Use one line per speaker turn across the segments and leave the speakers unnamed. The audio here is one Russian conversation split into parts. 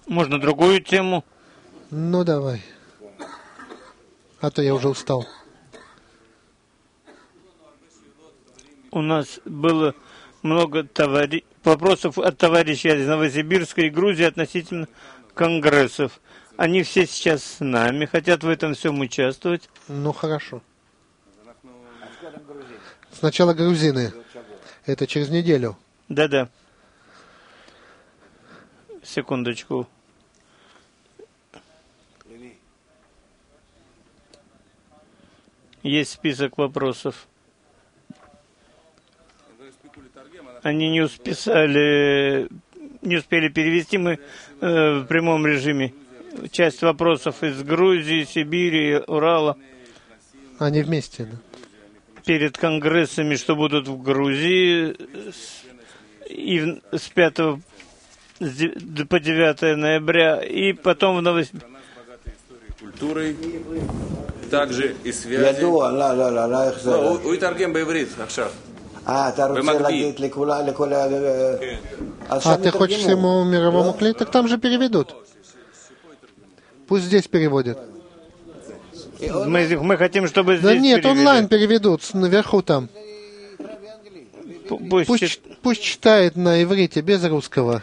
Можно другую тему?
Ну, давай. А то я уже устал.
У нас было много вопросов от товарищей из Новосибирска и Грузии относительно конгрессов. Они все сейчас с нами, хотят в этом всем участвовать.
Ну, хорошо. Сначала грузины. Это через неделю.
Да-да. Секундочку. Есть список вопросов. Они не успели перевести. Мы в прямом режиме. Часть вопросов из Грузии, Сибири, Урала.
Они вместе, да?
Перед конгрессами, что будут в Грузии и с 5 по 9 ноября, и потом в Новосибирске.
Культурой, также и связи.
А ты хочешь всему мировому клеить? Так там же переведут. Пусть здесь переводят.
Мы хотим, чтобы здесь
Да нет,
перевели.
онлайн переведут, наверху там. Пусть читает на иврите, без русского.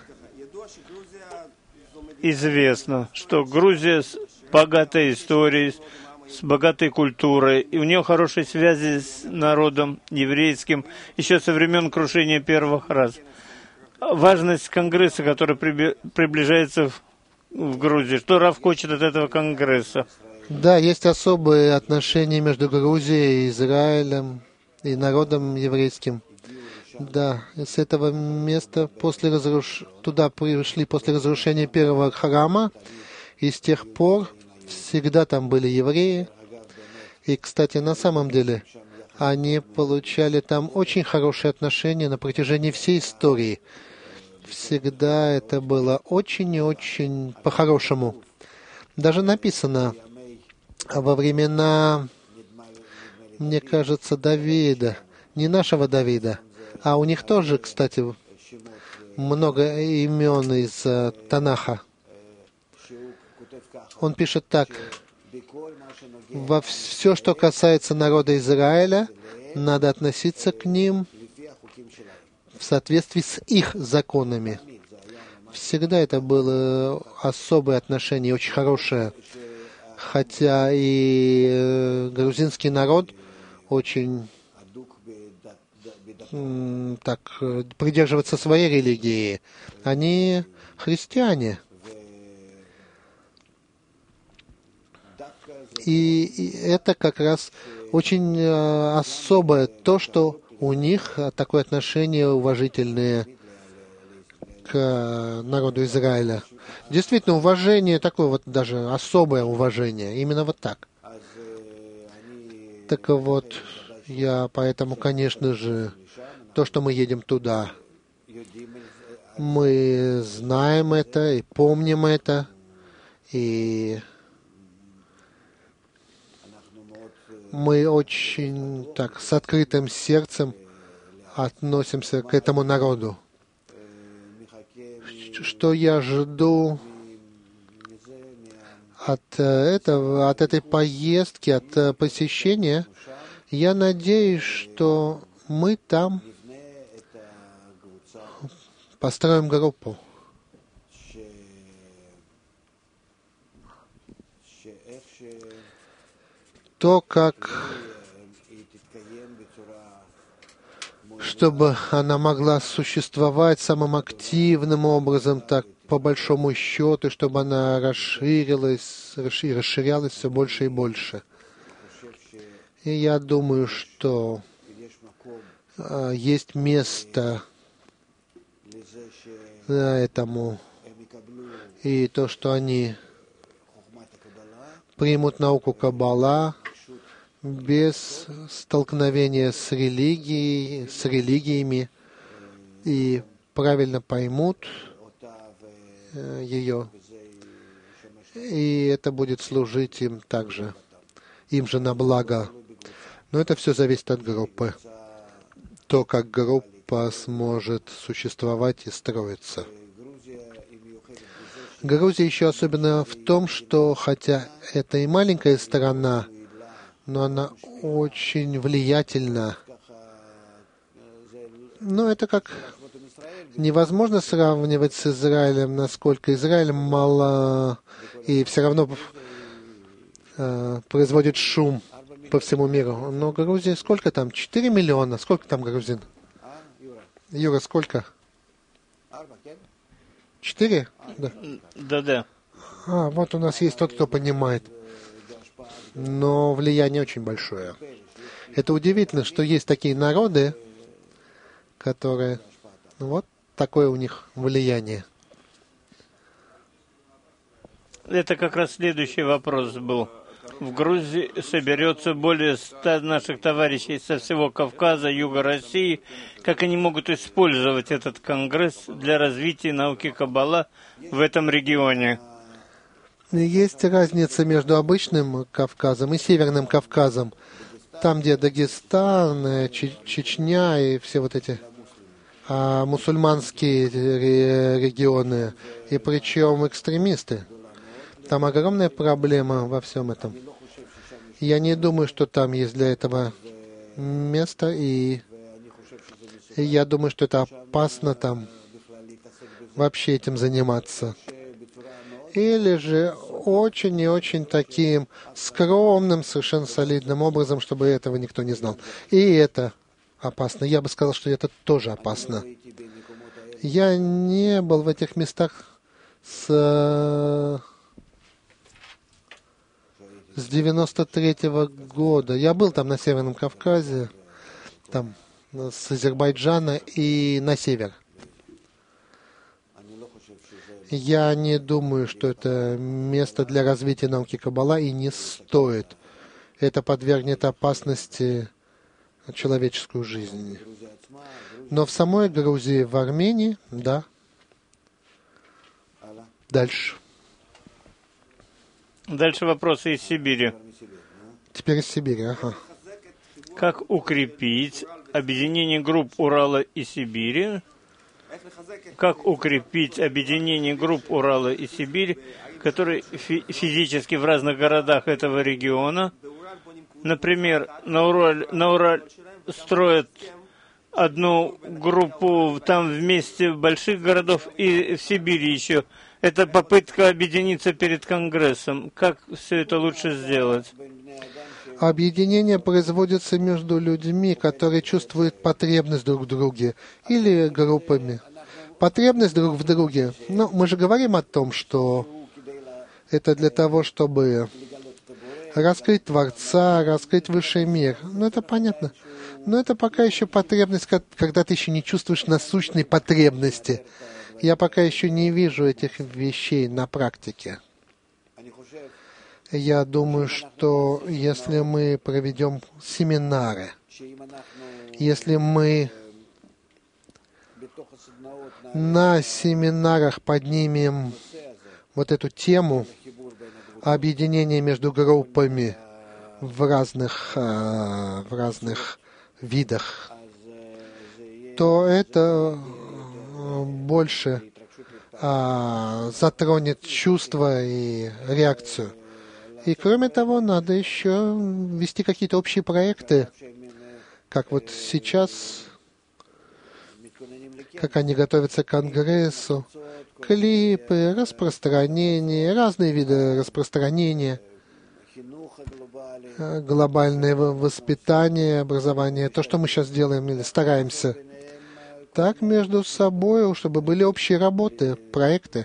Известно, что Грузия с богатой историей, с богатой культурой, и у нее хорошие связи с народом еврейским еще со времен крушения первых рас. Важность конгресса, который приближается в Грузии. Что Рав хочет от этого конгресса?
Да, есть особые отношения между Грузией и Израилем и народом еврейским. Да, с этого места туда пришли после разрушения первого храма, и с тех пор всегда там были евреи. И, кстати, на самом деле, они получали там очень хорошие отношения на протяжении всей истории. Всегда это было очень и очень по-хорошему. Даже написано во времена, мне кажется, Давида, не нашего Давида, а у них тоже, кстати, много имен из Танаха. Он пишет так: во все, что касается народа Израиля, надо относиться к ним в соответствии с их законами. Всегда это было особое отношение, очень хорошее. Хотя и грузинский народ очень так придерживается своей религии. Они христиане. И это как раз очень особое то, что у них такое отношение уважительное к народу Израиля. Действительно, уважение, такое вот даже особое уважение, именно вот так. Так вот, я поэтому, конечно же, то, что мы едем туда, мы знаем это и помним это, и мы очень так с открытым сердцем относимся к этому народу. Что я жду от этой поездки, от посещения? Я надеюсь, что мы там построим группу. То, как чтобы она могла существовать самым активным образом, так по большому счету, чтобы она расширялась все больше и больше. И я думаю, что есть место этому. И то, что они примут науку Каббала без столкновения с религиями и правильно поймут ее. И это будет служить им также, им же на благо. Но это все зависит от группы. То, как группа сможет существовать и строиться. Грузия еще особенно в том, что хотя это и маленькая страна, но она очень влиятельна. Но это как невозможно сравнивать с Израилем, насколько Израиль мало и все равно производит шум по всему миру. Но Грузия сколько там? 4 миллиона. Сколько там грузин? Юра, сколько? 4? Да.
Да-да.
Вот у нас есть тот, кто понимает. Но влияние очень большое. Это удивительно, что есть такие народы, которые... Вот такое у них влияние.
Это как раз следующий вопрос был. В Грузии соберется более 100 наших товарищей со всего Кавказа, Юга России. Как они могут использовать этот конгресс для развития науки Каббала в этом регионе?
Есть разница между обычным Кавказом и Северным Кавказом. Там, где Дагестан, Чечня и все вот эти мусульманские регионы, и причем экстремисты. Там огромная проблема во всем этом. Я не думаю, что там есть для этого место, и я думаю, что это опасно там вообще этим заниматься. Или же очень и очень таким скромным, совершенно солидным образом, чтобы этого никто не знал. И это опасно. Я бы сказал, что это тоже опасно. Я не был в этих местах с 93-го года. Я был там на Северном Кавказе, там с Азербайджана и на север. Я не думаю, что это место для развития науки Каббала, и не стоит. Это подвергнет опасности человеческую жизнь. Но в самой Грузии, в Армении, да. Дальше.
Дальше вопросы из Сибири.
Теперь из Сибири, ага.
Как укрепить объединение групп Урала и Сибири? Как укрепить объединение групп Урала и Сибири, которые физически в разных городах этого региона? Например, на Урале строят одну группу там вместе больших городов, и в Сибири еще. Это попытка объединиться перед Конгрессом. Как все это лучше сделать?
Объединение производится между людьми, которые чувствуют потребность друг в друге, или группами. Потребность друг в друге. Но мы же говорим о том, что это для того, чтобы раскрыть Творца, раскрыть высший мир. Ну, это понятно. Но это пока еще потребность, когда ты еще не чувствуешь насущной потребности. Я пока еще не вижу этих вещей на практике. Я думаю, что если мы проведем семинары, если мы на семинарах поднимем вот эту тему объединения между группами в разных видах, то это больше затронет чувства и реакцию. И кроме того, надо еще вести какие-то общие проекты, как вот сейчас, как они готовятся к Конгрессу, клипы, распространение, разные виды распространения, глобальное воспитание, образование, то, что мы сейчас делаем или стараемся. Так между собой, чтобы были общие работы, проекты.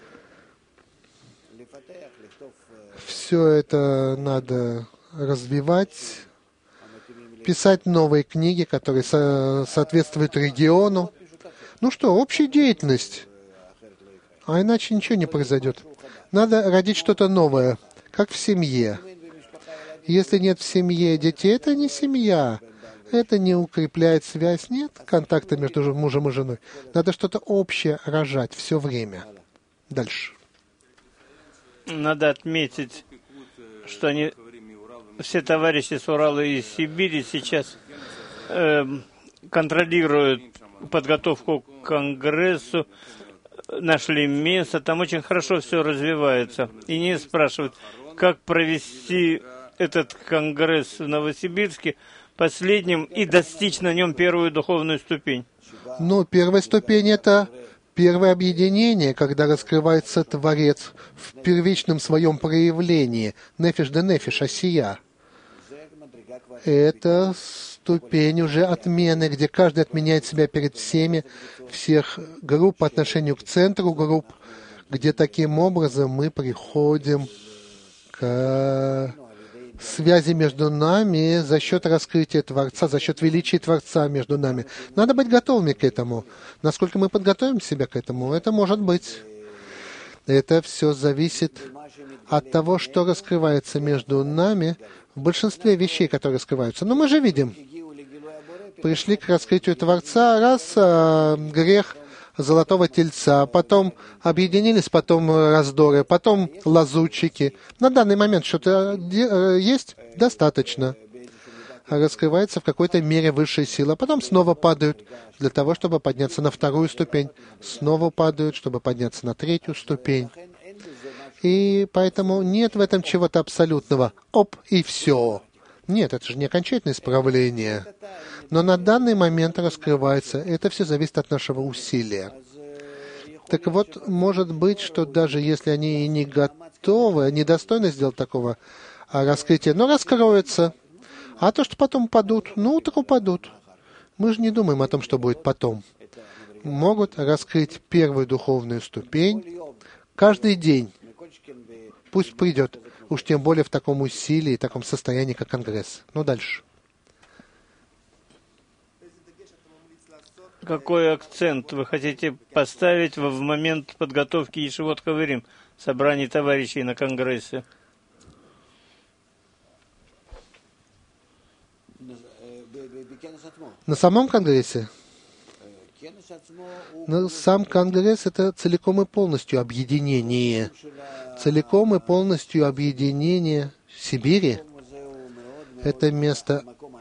Все это надо развивать, писать новые книги, которые соответствуют региону. Ну что, общая деятельность. А иначе ничего не произойдет. Надо родить что-то новое, как в семье. Если нет в семье детей, это не семья. Это не укрепляет связь, нет контакта между мужем и женой. Надо что-то общее рожать все время. Дальше.
Надо отметить, что они, все товарищи с Урала и Сибири сейчас контролируют подготовку к Конгрессу, нашли место, там очень хорошо все развивается. И не спрашивают, как провести этот конгресс в Новосибирске последним и достичь на нем первую духовную ступень.
Ну, первая ступень — это первое объединение, когда раскрывается Творец в первичном своем проявлении, нефиш де нефиш, осия. Это ступень уже отмены, где каждый отменяет себя перед всеми, всех групп по отношению к центру групп, где таким образом мы приходим к связи между нами за счет раскрытия Творца, за счет величия Творца между нами. Надо быть готовыми к этому. Насколько мы подготовим себя к этому, это может быть. Это все зависит от того, что раскрывается между нами в большинстве вещей, которые раскрываются. Но мы же видим, пришли к раскрытию Творца, раз грех золотого тельца, потом объединились, потом раздоры, потом лазутчики. На данный момент что-то есть? Достаточно. Раскрывается в какой-то мере высшая сила, потом снова падают для того, чтобы подняться на вторую ступень, снова падают, чтобы подняться на третью ступень. И поэтому нет в этом чего-то абсолютного. Оп, и все. Нет, это же не окончательное исправление. Но на данный момент раскрывается. Это все зависит от нашего усилия. Так вот, может быть, что даже если они и не готовы, недостойны сделать такого раскрытия, но раскроются. А то, что потом упадут, ну, так упадут. Мы же не думаем о том, что будет потом. Могут раскрыть первую духовную ступень каждый день. Пусть придет, уж тем более в таком усилии, в таком состоянии, как Конгресс. Ну, дальше.
Какой акцент вы хотите поставить в момент подготовки Ешивот Хаверим, собраний товарищей на Конгрессе?
На самом Конгрессе? Но сам Конгресс — это целиком и полностью объединение. Целиком и полностью объединение Сибири. Это место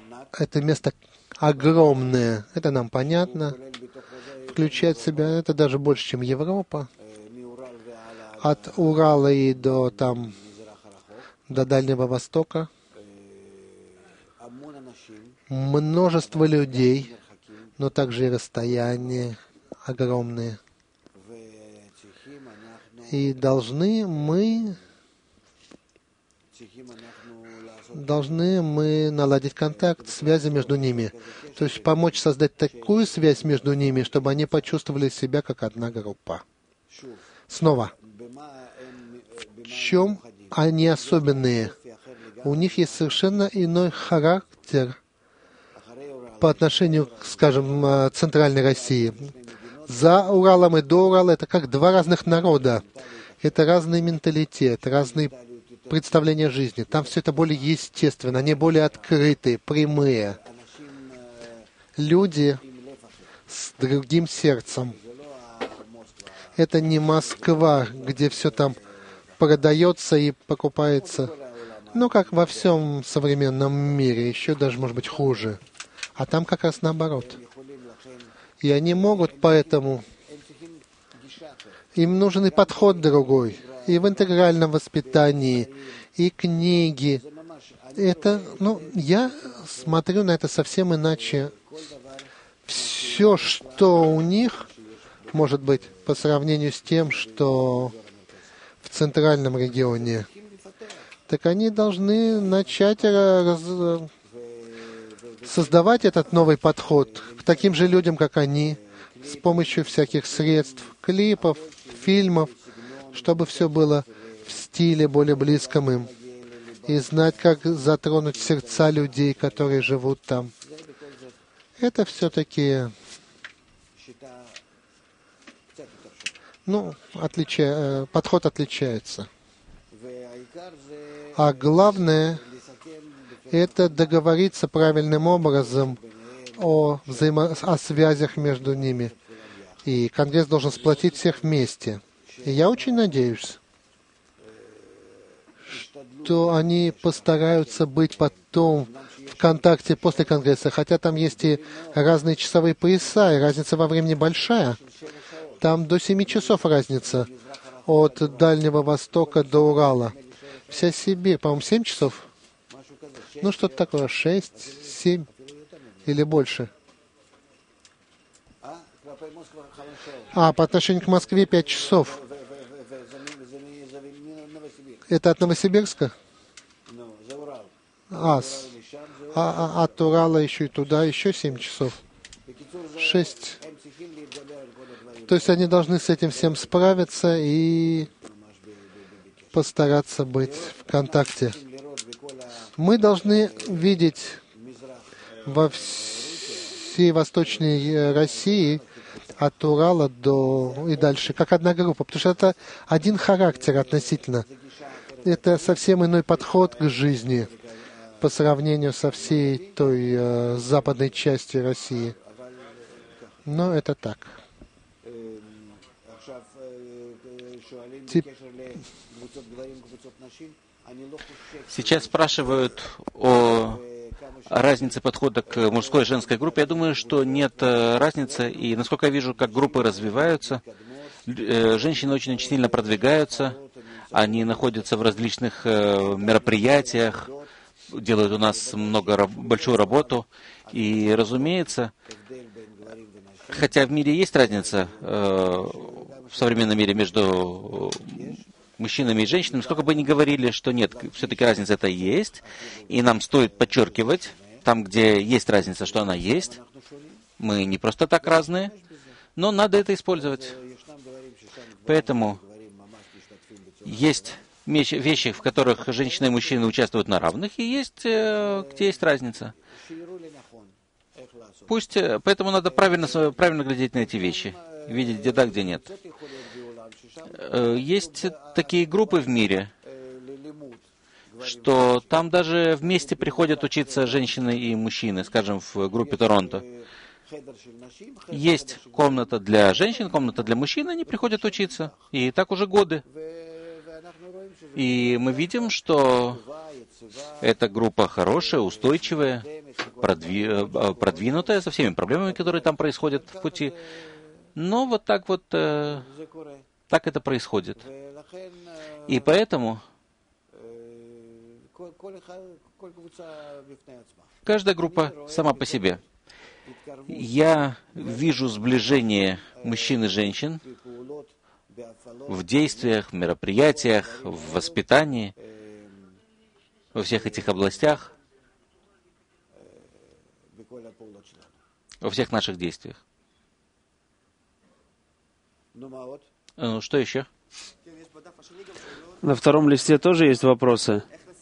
огромное. Это нам понятно. Включает в себя, это даже больше, чем Европа. От Урала и до Дальнего Востока. Множество людей, но также и расстояния огромные. И должны мы наладить контакт, связи между ними. То есть помочь создать такую связь между ними, чтобы они почувствовали себя как одна группа. Снова. В чем они особенные? У них есть совершенно иной характер по отношению, скажем, Центральной России. За Уралом и до Урала это как два разных народа. Это разный менталитет, разные представления жизни. Там все это более естественно, они более открытые, прямые. Люди с другим сердцем. Это не Москва, где все там продается и покупается. Ну, как во всем современном мире, еще даже, может быть, хуже. А там как раз наоборот. И они могут поэтому... Им нужен и подход другой, и в интегральном воспитании, и книги. Это, я смотрю на это совсем иначе. Все, что у них, может быть, по сравнению с тем, что в центральном регионе, так они должны начать создавать этот новый подход к таким же людям, как они, с помощью всяких средств, клипов, фильмов, чтобы все было в стиле более близком им, и знать, как затронуть сердца людей, которые живут там. Это все-таки, подход отличается. А главное — это договориться правильным образом о связях между ними. И Конгресс должен сплотить всех вместе. И я очень надеюсь, что они постараются быть потом в контакте после Конгресса, хотя там есть и разные часовые пояса, и разница во времени большая. Там до 7 часов разница от Дальнего Востока до Урала. Вся Сибирь, по-моему, 7 часов? Ну, что-то такое, 6, 7 или больше. По отношению к Москве 5 часов. Это от Новосибирска? От Урала еще и туда еще 7 часов. 6. То есть они должны с этим всем справиться и постараться быть в контакте. Мы должны видеть во всей Восточной России от Урала и дальше, как одна группа, потому что это один характер относительно. Это совсем иной подход к жизни по сравнению со всей той западной частью России. Но это так.
Сейчас спрашивают о разнице подхода к мужской и женской группе. Я думаю, что нет разницы. И насколько я вижу, как группы развиваются, женщины очень сильно продвигаются. Они находятся в различных мероприятиях, делают у нас большую работу. И, разумеется, хотя в мире есть разница, в современном мире между мужчинами и женщинами, сколько бы ни говорили, что нет, все-таки разница это есть, и нам стоит подчеркивать, там, где есть разница, что она есть. Мы не просто так разные, но надо это использовать. Поэтому есть вещи, в которых женщины и мужчины участвуют на равных, и есть, где есть разница. Поэтому надо правильно глядеть на эти вещи, видеть, где да, где нет. Есть такие группы в мире, что там даже вместе приходят учиться женщины и мужчины, скажем, в группе Торонто. Есть комната для женщин, комната для мужчин, они приходят учиться. И так уже годы. И мы видим, что эта группа хорошая, устойчивая, продвинутая, со всеми проблемами, которые там происходят в пути. Но вот так так это происходит. И поэтому каждая группа сама по себе. Я вижу сближение мужчин и женщин в действиях, в мероприятиях, в воспитании, во всех этих областях, во всех наших действиях. Что еще?
На втором листе тоже есть вопросы.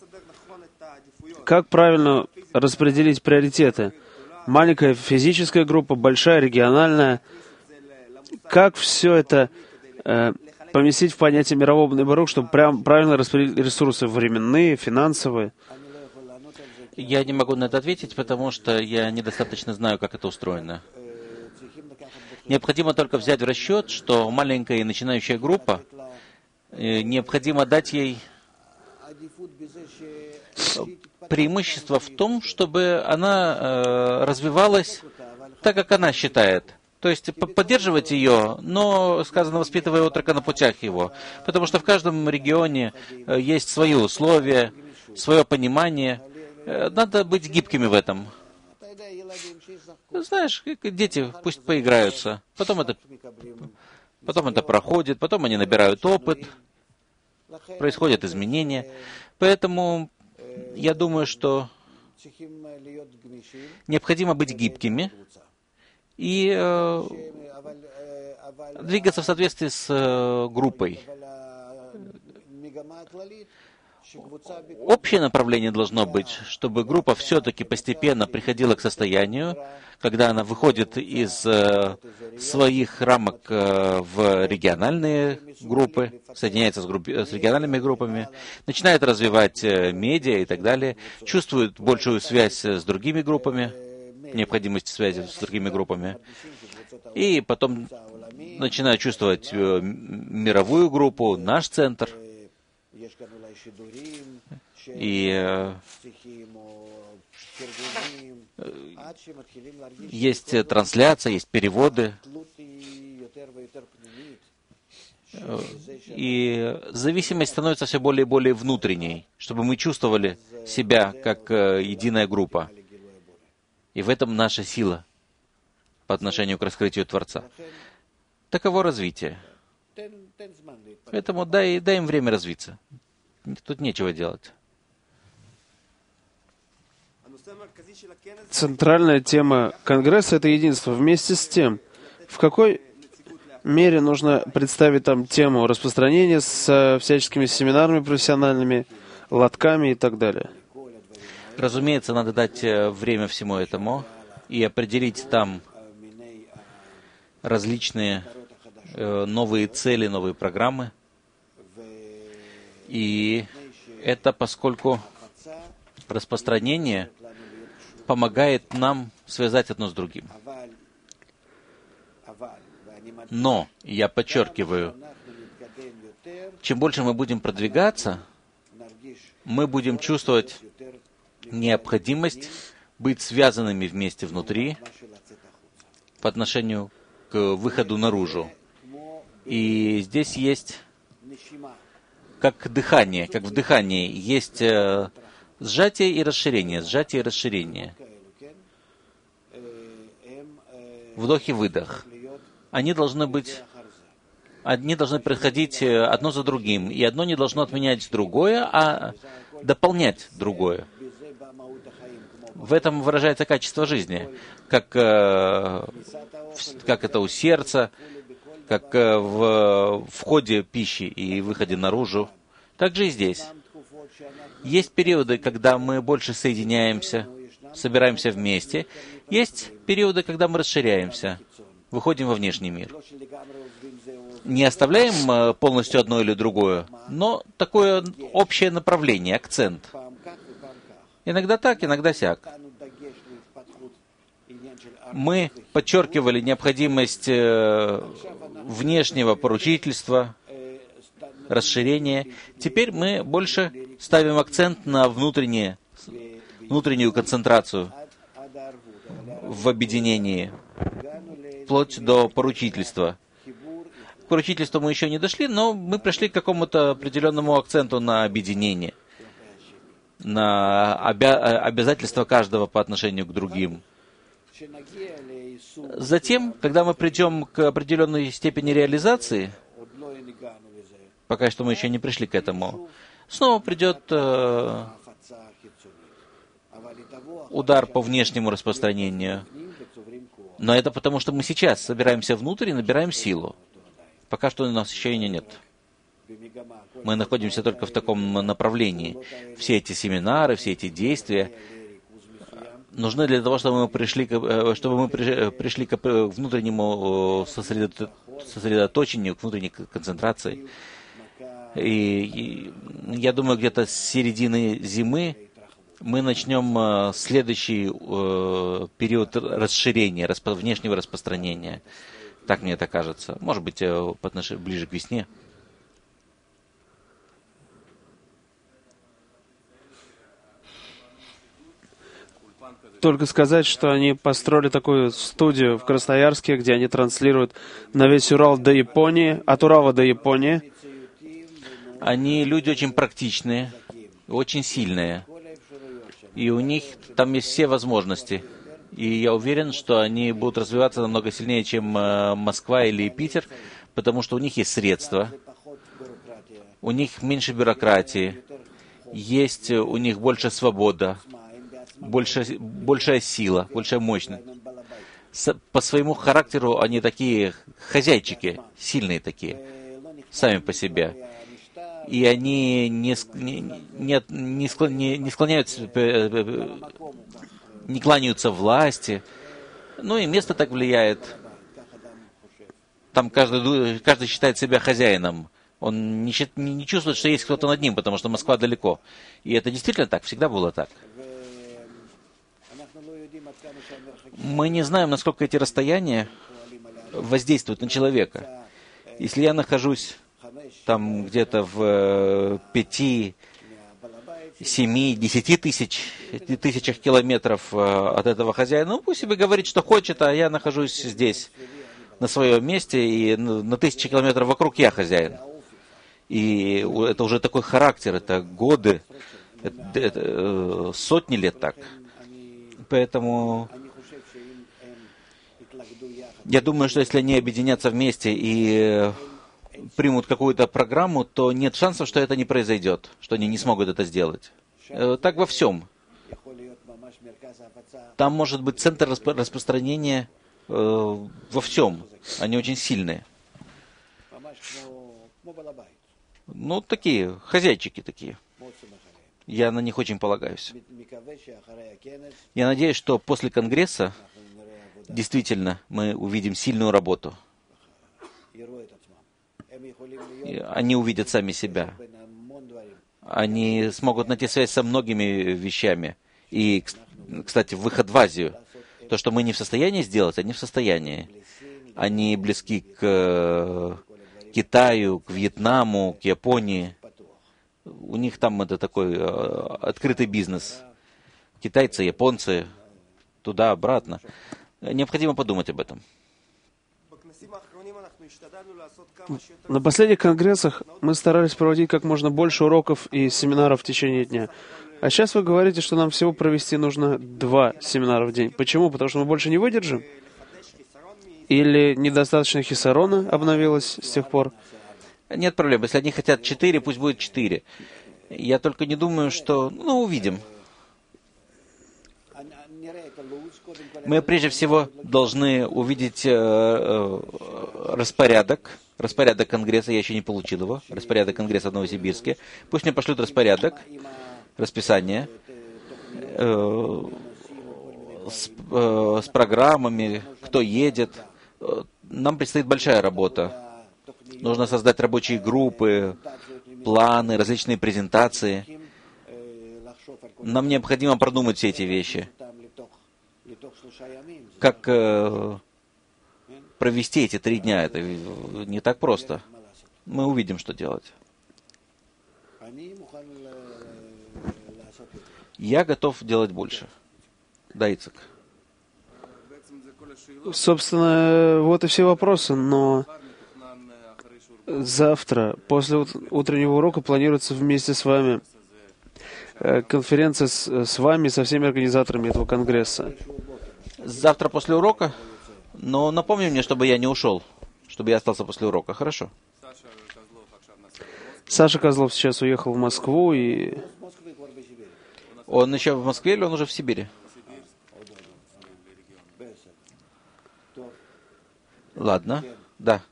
Как правильно распределить приоритеты? Маленькая физическая группа, большая региональная. Как все это поместить в понятие мирового Небарух, чтобы правильно распределить ресурсы временные, финансовые?
Я не могу на это ответить, потому что я недостаточно знаю, как это устроено. Необходимо только взять в расчет, что маленькая и начинающая группа, необходимо дать ей преимущество в том, чтобы она развивалась так, как она считает. То есть поддерживать ее, но, сказано, воспитывая отрока на путях его. Потому что в каждом регионе есть свои условия, свое понимание. Надо быть гибкими в этом. Знаешь, дети пусть поиграются, потом это проходит, потом они набирают опыт, происходят изменения. Поэтому я думаю, что необходимо быть гибкими и двигаться в соответствии с группой. Общее направление должно быть, чтобы группа все-таки постепенно приходила к состоянию, когда она выходит из своих рамок в региональные группы, соединяется с региональными группами, начинает развивать медиа и так далее, чувствует большую связь с другими группами, необходимость связи с другими группами, и потом начинает чувствовать мировую группу, наш центр, и Есть трансляция, есть переводы. И зависимость становится все более и более внутренней, чтобы мы чувствовали себя как единая группа. И в этом наша сила по отношению к раскрытию Творца. Таково развитие. Поэтому дай им время развиться. Тут нечего делать.
Центральная тема Конгресса — это единство. Вместе с тем, в какой мере нужно представить там тему распространения с всяческими семинарами профессиональными, лотками и так далее?
Разумеется, надо дать время всему этому и определить там различные новые цели, новые программы. И это поскольку распространение помогает нам связать одно с другим. Но, я подчеркиваю, чем больше мы будем продвигаться, мы будем чувствовать необходимость быть связанными вместе внутри по отношению к выходу наружу. И здесь есть, как дыхание, как в дыхании, есть сжатие и расширение, сжатие и расширение. Вдох и выдох. Они должны происходить одно за другим, и одно не должно отменять другое, а дополнять другое. В этом выражается качество жизни, как это у сердца, как в входе пищи и выходе наружу. Так же и здесь. Есть периоды, когда мы больше соединяемся, собираемся вместе. Есть периоды, когда мы расширяемся, выходим во внешний мир. Не оставляем полностью одно или другое, но такое общее направление, акцент. Иногда так, иногда сяк. Мы подчеркивали необходимость внешнего поручительства, расширения. Теперь мы больше ставим акцент на внутреннюю концентрацию в объединении, вплоть до поручительства. К поручительству мы еще не дошли, но мы пришли к какому-то определенному акценту на объединение, на обязательства каждого по отношению к другим. Затем, когда мы придем к определенной степени реализации, пока что мы еще не пришли к этому, снова придет удар по внешнему распространению. Но это потому, что мы сейчас собираемся внутрь и набираем силу. Пока что у нас еще и нет. Мы находимся только в таком направлении. Все эти семинары, все эти действия нужны для того, чтобы мы пришли к внутреннему сосредоточению, к внутренней концентрации. И я думаю, где-то с середины зимы мы начнем следующий период расширения, внешнего распространения. Так мне это кажется. Может быть, ближе к весне.
Только сказать, что они построили такую студию в Красноярске, где они транслируют на весь Урал до Японии, от Урала до Японии.
Они люди очень практичные, очень сильные. И у них там есть все возможности. И я уверен, что они будут развиваться намного сильнее, чем Москва или Питер, потому что у них есть средства, у них меньше бюрократии, есть у них больше свобода, большая сила, большая мощность. По своему характеру они такие хозяйчики, сильные такие, сами по себе. И они не склоняются, не кланяются власти. Ну и место так влияет. Там каждый считает себя хозяином. Он не чувствует, что есть кто-то над ним, потому что Москва далеко. И это действительно так, всегда было так. Мы не знаем, насколько эти расстояния воздействуют на человека. Если я нахожусь там где-то в 5 7-10 тысячах километров от этого хозяина. Ну, пусть себе говорит, что хочет, а я нахожусь здесь, на своем месте, и на 1000 километров вокруг я хозяин. И это уже такой характер, это годы, это сотни лет так. Поэтому я думаю, что если они объединятся вместе и примут какую-то программу, то нет шансов, что это не произойдет, что они не смогут это сделать. Так во всем. Там может быть центр распространения во всем. Они очень сильные. Ну, такие, хозяйчики такие. Я на них очень полагаюсь. Я надеюсь, что после Конгресса действительно мы увидим сильную работу. Они увидят сами себя. Они смогут найти связь со многими вещами. И, кстати, выход в Азию. То, что мы не в состоянии сделать, они в состоянии. Они близки к Китаю, к Вьетнаму, к Японии. У них там это такой открытый бизнес. Китайцы, японцы, туда-обратно. Необходимо подумать об этом.
На последних конгрессах мы старались проводить как можно больше уроков и семинаров в течение дня. А сейчас вы говорите, что нам всего провести нужно 2 семинара в день. Почему? Потому что мы больше не выдержим? Или недостаточно хисарона обновилось с тех пор?
Нет проблем. Если они хотят 4, пусть будет 4. Я только не думаю, что... Ну, увидим. Мы прежде всего должны увидеть распорядок Конгресса. Я еще не получил его. Распорядок Конгресса в Новосибирске. Пусть мне пошлют распорядок, расписание с программами, кто едет. Нам предстоит большая работа. Нужно создать рабочие группы, планы, различные презентации. Нам необходимо продумать все эти вещи. Как провести эти 3 дня? Это не так просто. Мы увидим, что делать. Я готов делать больше. Да, Ицек.
Собственно, вот и все вопросы, но завтра, после утреннего урока, планируется вместе с вами конференция с вами, со всеми организаторами этого конгресса.
Завтра после урока? Но напомни мне, чтобы я не ушел, чтобы я остался после урока, хорошо?
Саша Козлов сейчас уехал в Москву и...
Он еще в Москве или он уже в Сибири? Ладно, да.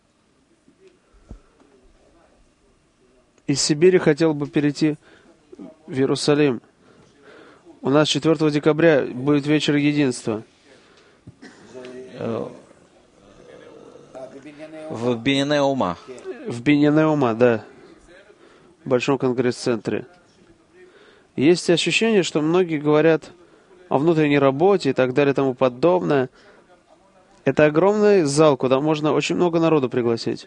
Из Сибири хотел бы перейти в Иерусалим. У нас 4 декабря будет вечер единства.
В Биньяне Ума.
В Биньяне Ума, да. В Большом конгресс-центре. Есть ощущение, что многие говорят о внутренней работе и так далее и тому подобное. Это огромный зал, куда можно очень много народу пригласить.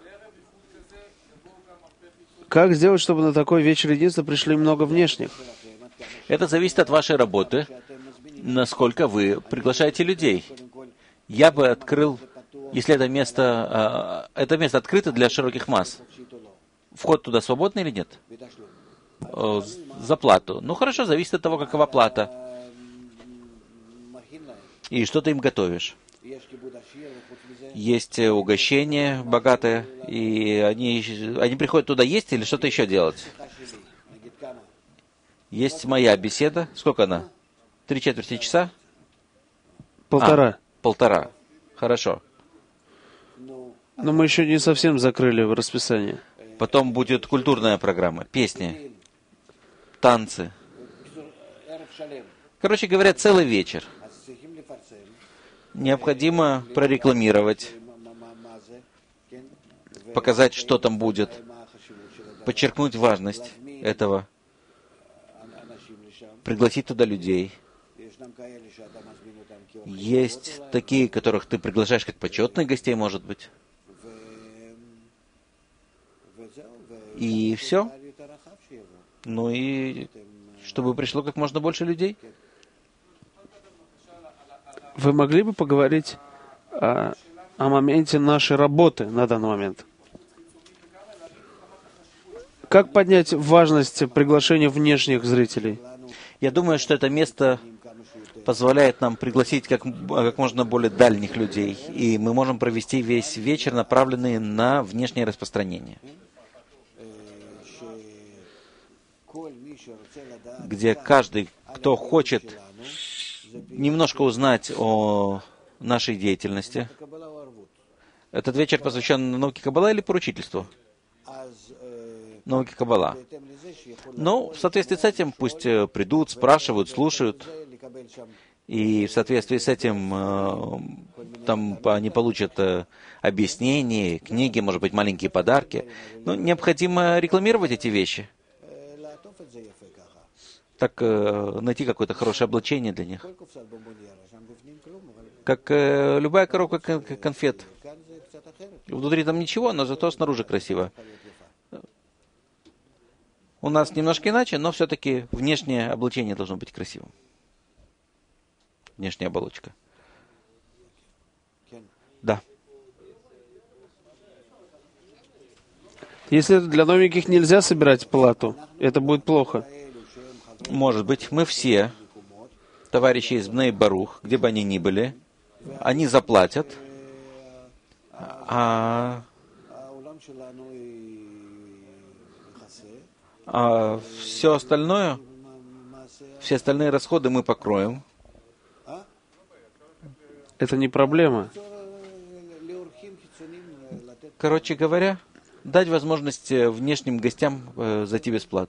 Как сделать, чтобы на такой вечер единства пришли много внешних?
Это зависит от вашей работы, насколько вы приглашаете людей. Я бы открыл, если это место открыто для широких масс. Вход туда свободный или нет? За плату. Ну хорошо, зависит от того, какова плата. И что ты им готовишь. Есть угощение богатое, и они приходят туда есть или что-то еще делать. Есть моя беседа. Сколько она? 3/4 часа?
1,5.
1,5. Хорошо.
Но мы еще не совсем закрыли в расписании.
Потом будет культурная программа, песни, танцы. Короче говоря, целый вечер. Необходимо прорекламировать, показать, что там будет, подчеркнуть важность этого, пригласить туда людей. Есть такие, которых ты приглашаешь как почетных гостей, может быть. И все. Ну и чтобы пришло как можно больше людей.
Вы могли бы поговорить о моменте нашей работы на данный момент? Как поднять важность приглашения внешних зрителей?
Я думаю, что это место позволяет нам пригласить как можно более дальних людей. И мы можем провести весь вечер, направленный на внешнее распространение, где каждый, кто хочет немножко узнать о нашей деятельности. Этот вечер посвящен науке Каббала или поручительству? Науке Каббала. Но в соответствии с этим пусть придут, спрашивают, слушают. И в соответствии с этим там они получат объяснения, книги, может быть, маленькие подарки. Но необходимо рекламировать эти вещи. Так найти какое-то хорошее облачение для них. Как любая коробка конфет. Внутри там ничего, но зато снаружи красиво. У нас немножко иначе, но все-таки внешнее облачение должно быть красивым. Внешняя оболочка. Да.
Если для новеньких нельзя собирать плату, это будет плохо.
Может быть, мы все, товарищи из Бней Барух, где бы они ни были, они заплатят, а все остальное, все остальные расходы мы покроем.
Это не проблема.
Короче говоря, дать возможность внешним гостям зайти бесплатно.